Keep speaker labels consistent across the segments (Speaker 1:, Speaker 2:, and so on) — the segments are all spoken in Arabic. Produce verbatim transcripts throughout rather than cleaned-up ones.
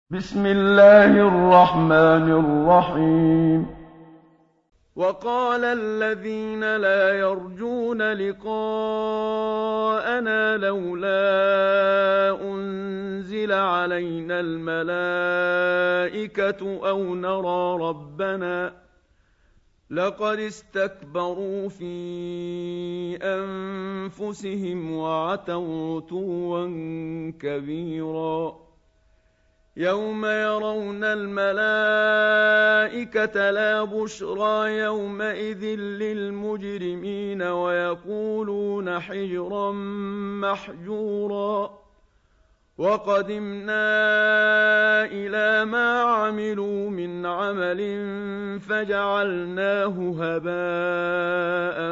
Speaker 1: بسم الله الرحمن الرحيم.
Speaker 2: وقال الذين لا يرجون لقاءنا لولا أنزل علينا الملائكة أو نرى ربنا لقد استكبروا في أنفسهم وعتوا عتوا كبيرا يوم يرون الملائكة لا بشرى يومئذ للمجرمين ويقولون حجرا محجورا وقدمنا إلى ما عملوا من عمل فجعلناه هباء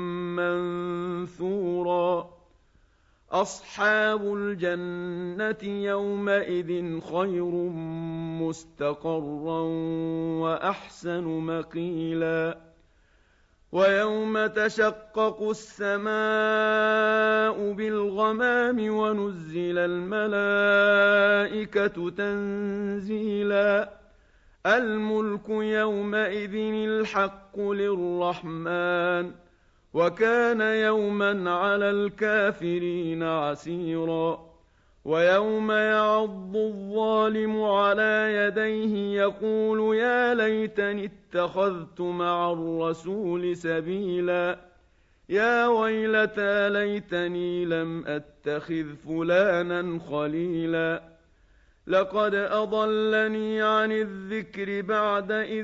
Speaker 2: منثورا أصحاب الجنة يومئذ خير مستقرا وأحسن مقيلا ويوم تشقق السماء بالغمام ونزل الملائكة تنزيلا الملك يومئذ الحق للرحمن وكان يوما على الكافرين عسيرا ويوم يعض الظالم على يديه يقول يا ليتني اتخذت مع الرسول سبيلا يا ويلتى ليتني لم أتخذ فلانا خليلا لقد أضلني عن الذكر بعد إذ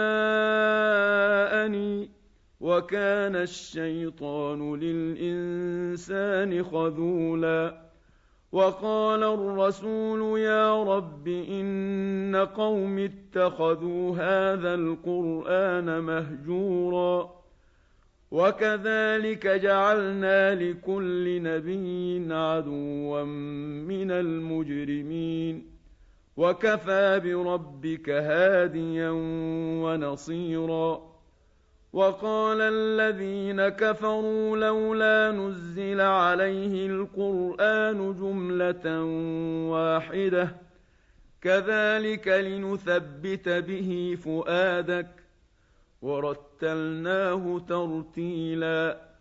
Speaker 2: جاءني وكان الشيطان للإنسان خذولا وقال الرسول يا رب إن قوم اتخذوا هذا القرآن مهجورا وكذلك جعلنا لكل نبي عدوا من المجرمين وكفى بربك هاديا ونصيرا وقال الذين كفروا لولا نزل عليه القرآن جملة واحدة كذلك لنثبت به فؤادك ورتلناه ترتيلا